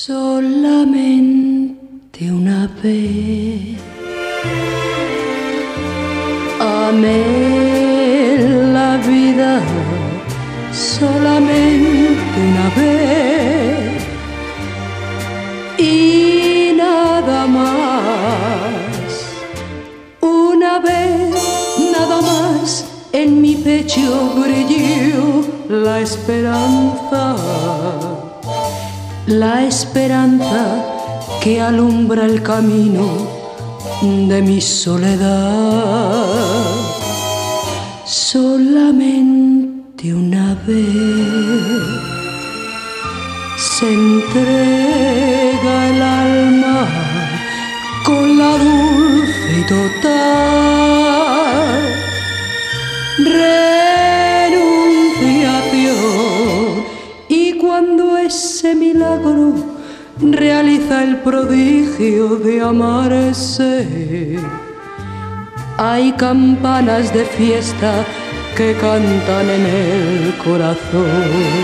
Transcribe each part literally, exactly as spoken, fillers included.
Solamente una vez amé la vida, solamente una vez y nada más. Una vez, nada más, en mi pecho brilló la esperanza. La esperanza que alumbra el camino de mi soledad. Solamente una vez se entrega el alma con la dulce y total renunciación. Y cuando ese milagro realiza el prodigio de amarse, hay campanas de fiesta que cantan en el corazón.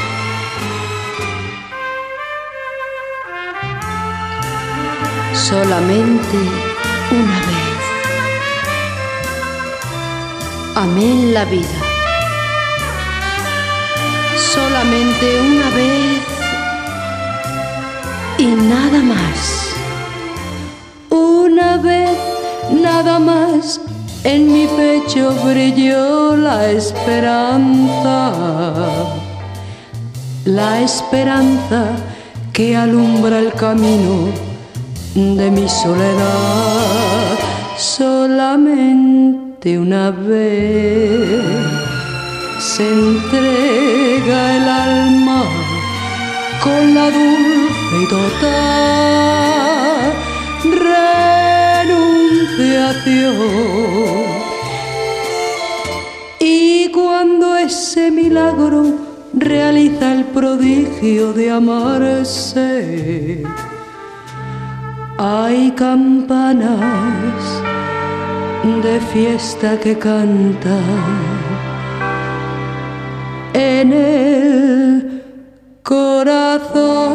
Solamente una vez amé en la vida. Solamente una vez y nada más. Una vez, nada más, en mi pecho brilló la esperanza. La esperanza que alumbra el camino de mi soledad. Solamente una vez se entrega el alma con la dulce y total renunciación. Y cuando ese milagro realiza el prodigio de amarse, hay campanas de fiesta que cantan en el corazón.